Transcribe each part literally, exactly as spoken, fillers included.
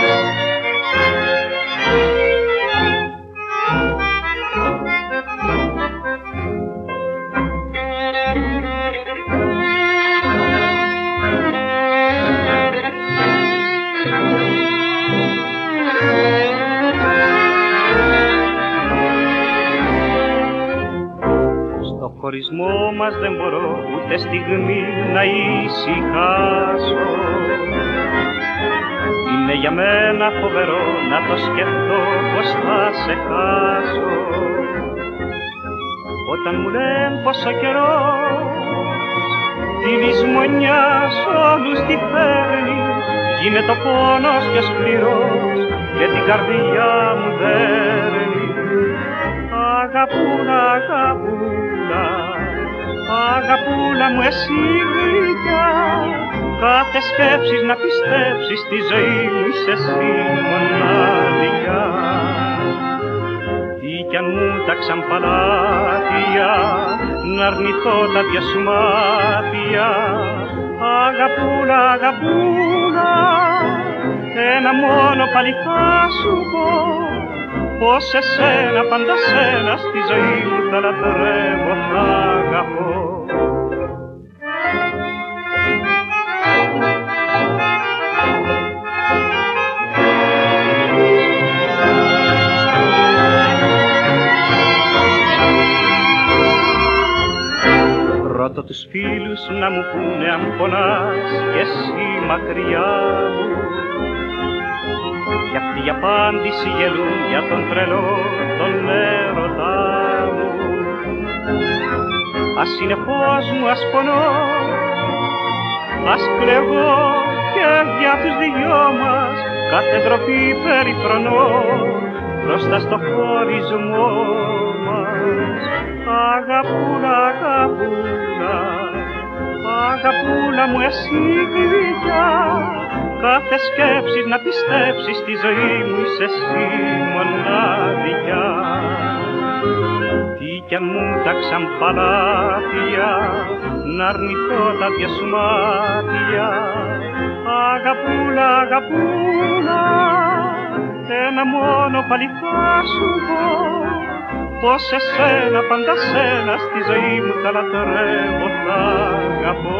Χωρισμό μας δεν μπορώ ούτε στιγμή να ησυχάσω. Είναι για μένα φοβερό να το σκεφτώ πως θα σε χάσω. Όταν μου λένε πόσο καιρό τη λησμονιά σ' όλους τη φέρνει, γίνεται ο πόνος πιο σκληρός και την καρδιά μου δέρνει. Αγαπούλα, αγαπούλα, αγαπούλα μου εσύ γλυκιά, κάθε σκέψης να πιστέψεις στη ζωή μου είσαι εσύ μοναδικά. Τι κι αν μου τάξαν παλάτια, να αρνηθώ τα δυο σου μάτια. Αγαπούλα, αγαπούλα, ένα μόνο πάλι θα σου πω, πως εσένα, πάντα σένα, στη ζωή μου θα λατρεύω, θα αγαπώ. Ρώτα τους φίλους να μου πούνε αν πονάς κι εσύ μακριά μου, κι αυτοί για απάντηση γελούν για τον τρελό τον έρωτά μου. Ας είναι φως μου, ας πονώ, ας κλαιγώ και για τους δυο μας κάθε ντροπή περιφρονώ μπροστά στο χωρισμό μας. Αγαπούλα, αγαπούλα, αγαπούλα μου εσύ γλυκιά, κάθε σκέψης να πιστέψεις στη ζωή μου είσαι εσύ μοναδικά. Τι κι αν μου τάξαν παλάτια, να αρνηθώ τα δυο σου μάτια. Αγαπούλα, αγαπούλα, ένα μόνο πάλι θα σου πω, πως εσένα, πάντα σένα, στη ζωή μου θα λατρεύω, θα αγαπώ.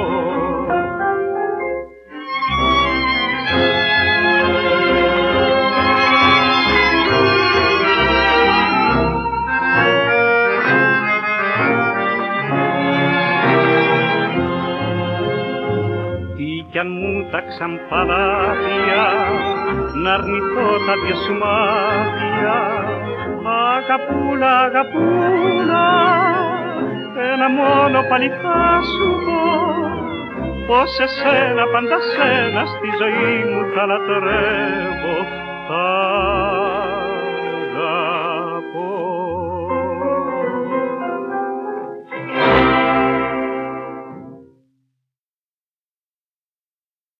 Κι αν μου τάξαν παλάτια, να αρνηθώ τα δυο σου μάτια. Αγαπούλα, αγαπούλα, ένα μόνο πάλι θα σου πω, πως εσένα, πάντα σένα, στη ζωή μου θα λατρεύω, θα